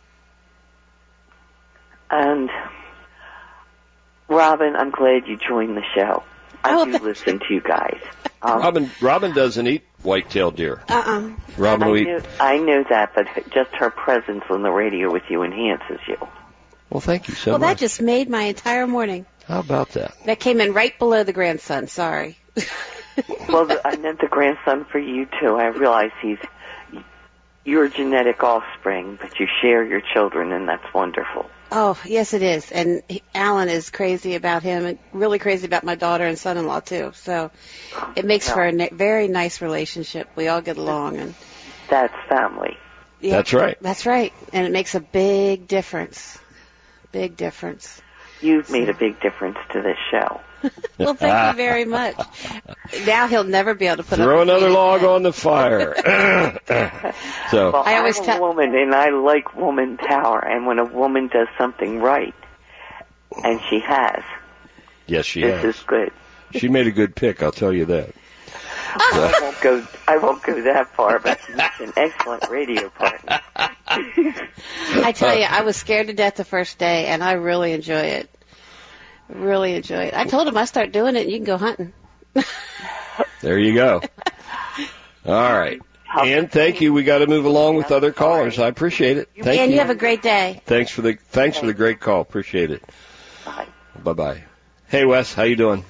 And Robin, I'm glad you joined the show. I Oh, do thank listen to you guys. Um, Robin, Robin doesn't eat white-tailed deer. Uh-uh. Robin I will eat. know, I know that, but just her presence on the radio with you enhances you. Well, thank you so Well, much. that just made my entire morning. How about that? That came in right below the grandson. Sorry. Well, the, I meant the grandson for you, too. I realize he's your genetic offspring, but you share your children, and that's wonderful. Oh, yes, it is. And he, Alan is crazy about him and really crazy about my daughter and son-in-law, too. So it makes for a na- very nice relationship. We all get along. And That's family. yeah, That's right. That's right. And it makes a big difference. Big difference. You've made a big difference to this show. Well, thank you very much. Now he'll never be able to put Throw up with another me log again. on the fire. So Well, I always I'm tell- a woman, and I like woman power. And when a woman does something right, and she has, yes, she this has. is good. She made a good pick. I'll tell you that. I won't go. I won't go that far, but she's an excellent radio partner. I tell you, I was scared to death the first day, and I really enjoy it. Really enjoy it. I told him I start doing it, and you can go hunting. There you go. All right. And thank you. We got to move along with other callers. I appreciate it. Thank and you. you have a great day. Thanks for the thanks for the great call. Appreciate it. Bye. Bye-bye. Hey, Wes, how you doing?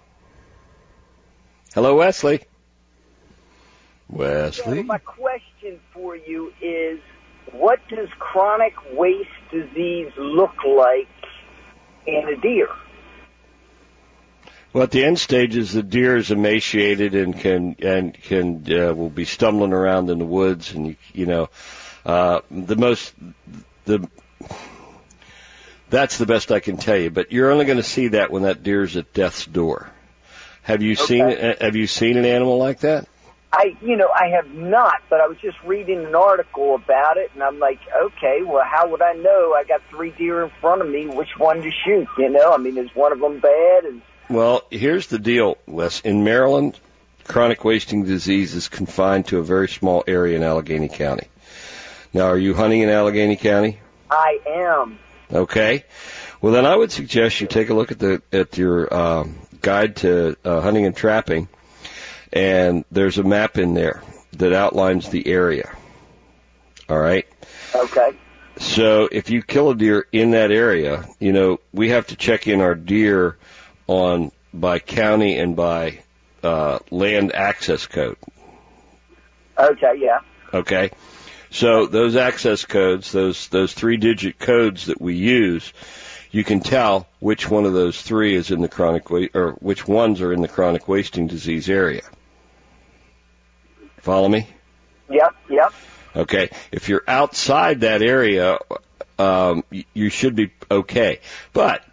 Hello, Wesley. Wesley. Yeah, my question for you is, what does chronic waist disease look like in a deer? Well, at the end stages, the deer is emaciated and can and can uh, will be stumbling around in the woods, and you, you know, uh, the most the that's the best I can tell you. But you're only going to see that when that deer's at death's door. Have you Okay. seen Have you seen an animal like that? I, you know, I have not, but I was just reading an article about it, and I'm like, okay, well, how would I know? I got three deer in front of me. Which one to shoot? You know, I mean, is one of them bad? And Well, here's the deal, Wes. In Maryland, chronic wasting disease is confined to a very small area in Allegheny County. Now, are you hunting in Allegheny County? I am. Okay. Well, then I would suggest you take a look at the at your um, guide to uh, hunting and trapping, and there's a map in there that outlines the area. All right? Okay. So if you kill a deer in that area, you know, we have to check in our deer on by county and by uh, land access code. Okay, yeah. Okay? So those access codes, those those three-digit codes that we use, you can tell which one of those three is in the chronic wa- or which ones are in the chronic wasting disease area. Follow me? Yep, yep. Okay. If you're outside that area, um, y- you should be okay. But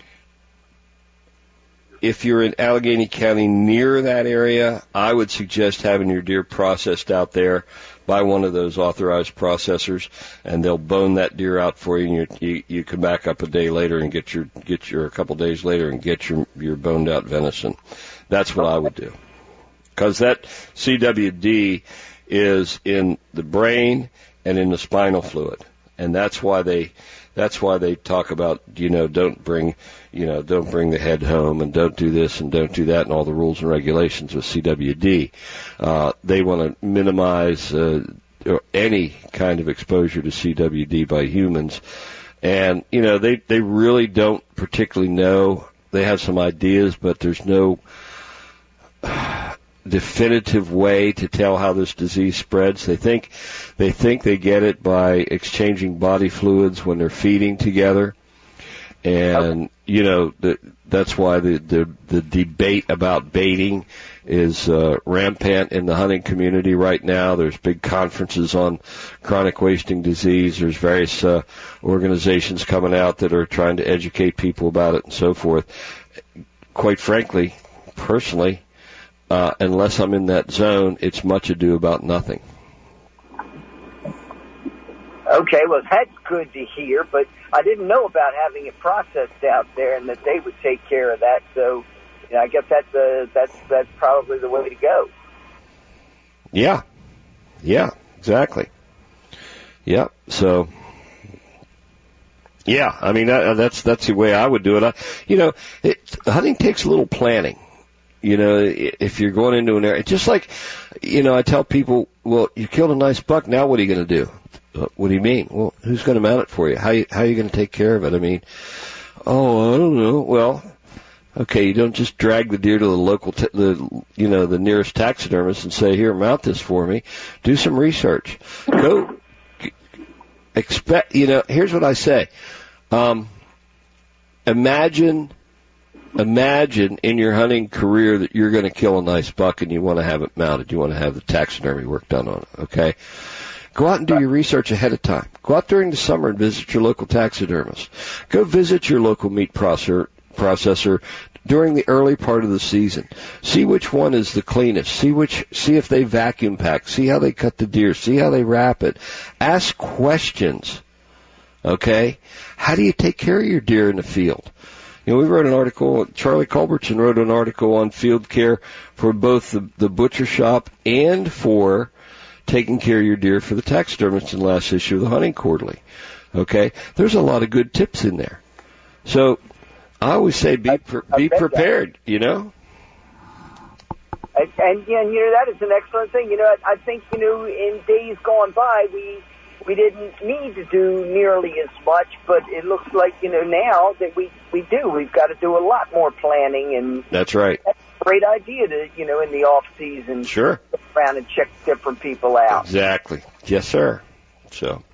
if you're in Allegheny County near that area, I would suggest having your deer processed out there by one of those authorized processors, and they'll bone that deer out for you, and you you, you come back up a day later and get your get your a couple days later and get your your boned out venison. That's what I would do, because that C W D is in the brain and in the spinal fluid, and that's why they that's why they talk about, you know, don't bring, you know, don't bring the head home and don't do this and don't do that and all the rules and regulations with C W D. Uh, they want to minimize uh, any kind of exposure to C W D by humans. And, you know, they, they really don't particularly know. They have some ideas, but there's no definitive way to tell how this disease spreads. They think they think they get it by exchanging body fluids when they're feeding together, and you know the, that's why the, the the debate about baiting is uh, rampant in the hunting community right now. There's big conferences on chronic wasting disease. There's various uh, organizations coming out that are trying to educate people about it and so forth. Quite frankly, personally, Uh, unless I'm in that zone, it's much ado about nothing. Okay, well, that's good to hear, but I didn't know about having it processed out there and that they would take care of that. So, you know, I guess that's uh, that's that's probably the way to go. Yeah, yeah, exactly. Yeah, so yeah, I mean that, that's that's the way I would do it. I, you know, it, hunting takes a little planning. You know, if you're going into an area, just like, you know, I tell people, well, you killed a nice buck, now what are you going to do? What do you mean? Well, who's going to mount it for you? How you, how are you going to take care of it? I mean, oh, I don't know. Well, okay, you don't just drag the deer to the local, t- the you know, the nearest taxidermist and say, here, mount this for me. Do some research. Go, expect, you know, here's what I say. Um, imagine... Imagine in your hunting career that you're going to kill a nice buck and you want to have it mounted. You want to have the taxidermy work done on it, okay? Go out and do your research ahead of time. Go out during the summer and visit your local taxidermist. Go visit your local meat processor, processor during the early part of the season. See which one is the cleanest. See which, see if they vacuum pack. See how they cut the deer. See how they wrap it. Ask questions, okay? How do you take care of your deer in the field? You know, we wrote an article, Charlie Culbertson wrote an article on field care for both the, the butcher shop and for taking care of your deer for the taxidermist in the last issue of the Hunting Quarterly. Okay? There's a lot of good tips in there. So I always say be pre- be prepared, you know? And, and, yeah, and, you know, that is an excellent thing. You know, I, I think, you know, in days gone by, we we didn't need to do nearly as much, but it looks like, you know, now that we, we do. We've got to do a lot more planning. And that's right. That's a great idea to, you know, in the off-season. Sure. Go around and check different people out. Exactly. Yes, sir. So.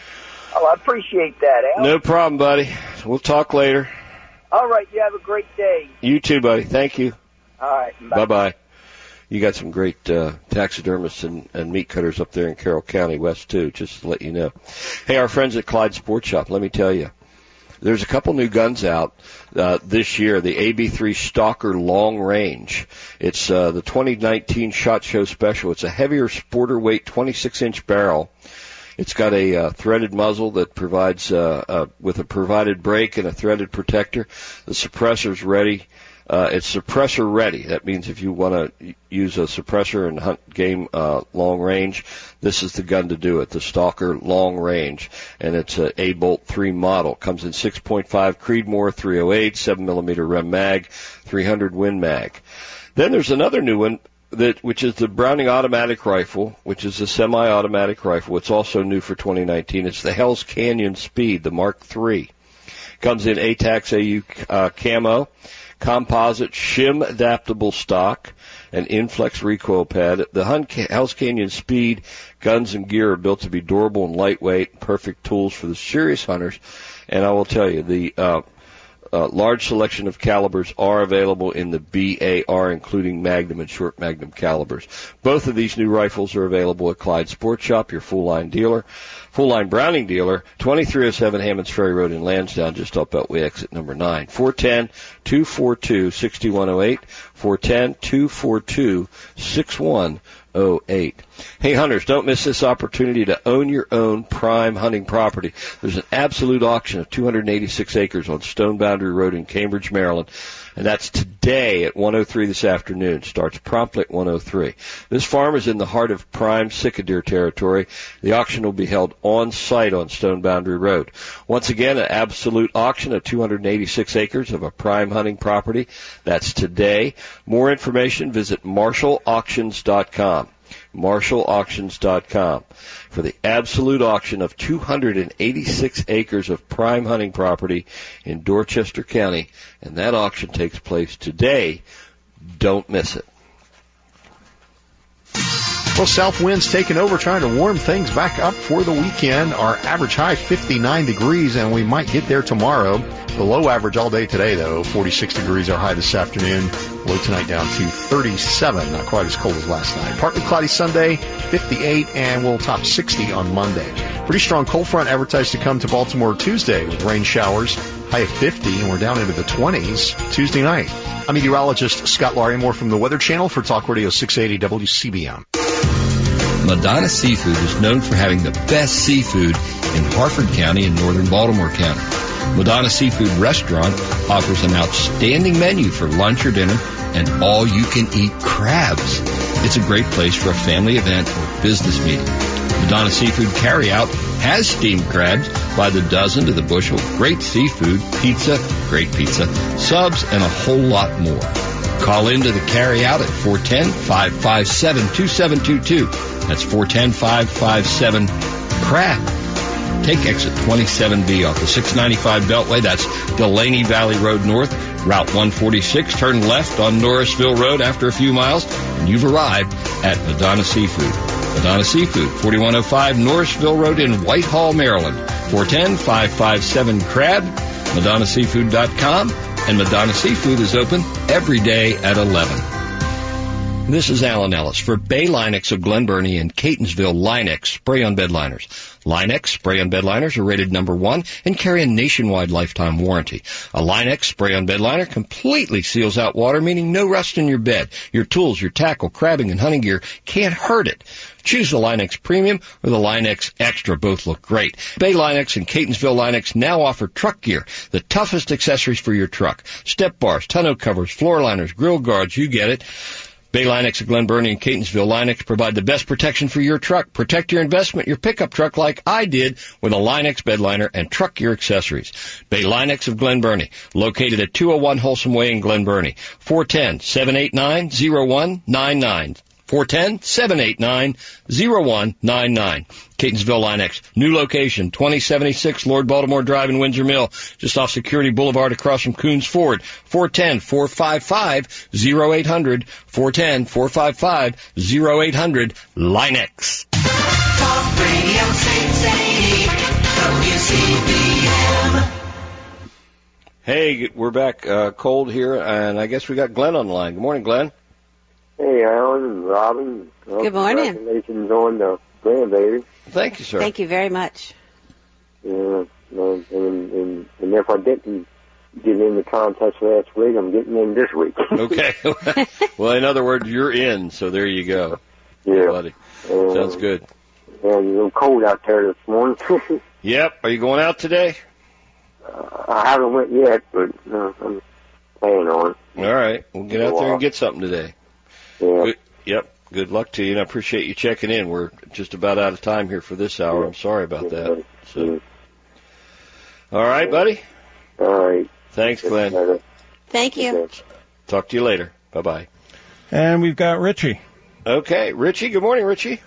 Oh, I appreciate that, Al. No problem, buddy. We'll talk later. All right. You have a great day. You too, buddy. Thank you. All right. Bye. Bye-bye. You got some great uh, taxidermists and, and meat cutters up there in Carroll County West, too, just to let you know. Hey, our friends at Clyde Sports Shop, let me tell you, there's a couple new guns out uh, this year, the A B three Stalker Long Range. It's uh, the twenty nineteen SHOT Show Special. It's a heavier, sporter weight, twenty-six inch barrel. It's got a uh, threaded muzzle that provides, uh, uh, with a provided brake and a threaded protector. The suppressor's ready. Uh, it's suppressor ready. That means if you want to use a suppressor and hunt game uh, long range, this is the gun to do it, the Stalker Long Range. And it's a A-Bolt three model. Comes in six point five Creedmoor three oh eight, seven millimeter Rem Mag, three hundred Win Mag. Then there's another new one, that which is the Browning Automatic Rifle, which is a semi-automatic rifle. It's also new for twenty nineteen. It's the Hell's Canyon Speed, the Mark three. Comes in A TACS A U uh, camo, composite shim adaptable stock, and Inflex recoil pad. The Hell's Canyon Speed guns and gear are built to be durable and lightweight, perfect tools for the serious hunters. And I will tell you, the uh, uh, large selection of calibers are available in the B A R, including Magnum and short Magnum calibers. Both of these new rifles are available at Clyde Sports Shop, your full-line dealer. Full-line Browning dealer, twenty-three oh seven Hammonds Ferry Road in Lansdowne, just up Beltway exit number nine. four one zero, two four two, six one zero eight, four one zero, two four two, six one oh eight. Hey, hunters, don't miss this opportunity to own your own prime hunting property. There's an absolute auction of two hundred eighty-six acres on Stone Boundary Road in Cambridge, Maryland. And that's today at one oh three this afternoon. Starts promptly at one oh three. This farm is in the heart of prime Sitka deer territory. The auction will be held on site on Stone Boundary Road. Once again, an absolute auction of two hundred eighty-six acres of a prime hunting property. That's today. More information, visit marshall auctions dot com. marshall auctions dot com for the absolute auction of two hundred eighty-six acres of prime hunting property in Dorchester County, and that auction takes place today. Don't miss it. Well, south winds taking over, trying to warm things back up for the weekend. Our average high fifty-nine degrees, and we might get there tomorrow. The low average all day today, though, forty-six degrees our high this afternoon. Low tonight down to thirty-seven, not quite as cold as last night. Partly cloudy Sunday, fifty-eight, and we'll top sixty on Monday. Pretty strong cold front advertised to come to Baltimore Tuesday with rain showers, high of fifty, and we're down into the twenties Tuesday night. I'm meteorologist Scott Larimore from the Weather Channel for Talk Radio six eighty W C B M. Madonna Seafood is known for having the best seafood in Harford County and northern Baltimore County. Madonna Seafood Restaurant offers an outstanding menu for lunch or dinner and all-you-can-eat crabs. It's a great place for a family event or business meeting. Madonna Seafood Carryout has steamed crabs by the dozen to the bushel, great seafood, pizza, great pizza, subs, and a whole lot more. Call into the carryout at four one zero, five five seven, two seven two two. That's four one zero, five five seven, crab. Take exit twenty-seven B off the six ninety-five Beltway. That's Delaney Valley Road North, Route one forty-six. Turn left on Norrisville Road after a few miles, and you've arrived at Madonna Seafood. Madonna Seafood, forty-one oh five Norrisville Road in Whitehall, Maryland. four one zero, five five seven, crab. Madonna Seafood dot com. And Madonna Seafood is open every day at eleven. This is Alan Ellis for Bay Linex of Glen Burnie and Catonsville Linex spray-on bed liners. Linex spray-on bed liners are rated number one and carry a nationwide lifetime warranty. A Linex spray-on bed liner completely seals out water, meaning no rust in your bed. Your tools, your tackle, crabbing, and hunting gear can't hurt it. Choose the Linex Premium or the Linex Extra. Both look great. Bay Linex and Catonsville Linex now offer truck gear, the toughest accessories for your truck. Step bars, tonneau covers, floor liners, grill guards, you get it. Bay Linex of Glen Burnie and Catonsville. Linex provide the best protection for your truck. Protect your investment, your pickup truck like I did with a Linex bed liner and truck gear accessories. Bay Linex of Glen Burnie, located at two oh one Wholesome Way in Glen Burnie. four one zero, seven eight nine, zero one nine nine. four one zero, seven eight nine, zero one nine nine. Catonsville Linex. New location, twenty seventy-six Lord Baltimore Drive in Windsor Mill, just off Security Boulevard across from Coons Ford. four one zero, four five five, zero eight zero zero. four one zero, four five five, zero eight zero zero. Linex. Talk Radio six eighty, W C B M. Hey, we're back uh, cold here, and I guess we got Glenn on the line. Good morning, Glenn. Hey, Alan and Robin. Well, Good morning. Congratulations on the grandbaby. Thank you, sir. Thank you very much. Yeah, and, and, and, and if I didn't get in the contest last week, I'm getting in this week. Okay. Well, in other words, you're in, so there you go. Yeah. Buddy. Uh, Sounds good. And it's a little cold out there this morning. Yep. Are you going out today? uh, I haven't went yet, but uh, I'm planning on it. All right. We'll get out there and get something today. Yeah. Good, yep. Good luck to you, and I appreciate you checking in. We're just about out of time here for this hour. I'm sorry about that. So, all right, buddy. All right. Thanks, Glenn. Thank you. Talk to you later. Bye-bye. And we've got Richie. Okay, Richie. Good morning, Richie.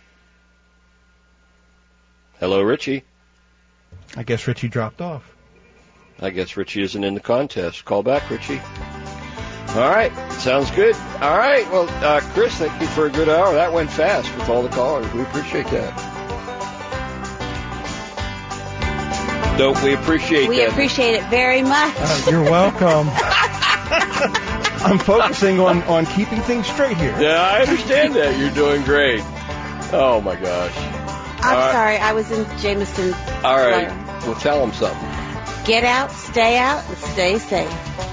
Hello, Richie. I guess Richie dropped off. I guess Richie isn't in the contest. Call back, Richie. All right, sounds good. All right, well, uh, Chris, thank you for a good hour. That went fast with all the callers. We appreciate that. Don't we appreciate we that? We appreciate it very much. Uh, you're welcome. I'm focusing on, on keeping things straight here. Yeah, I understand that. You're doing great. Oh, my gosh. I'm all sorry, right. I was in Jameson. All right, well, tell them something. Get out, stay out, and stay safe.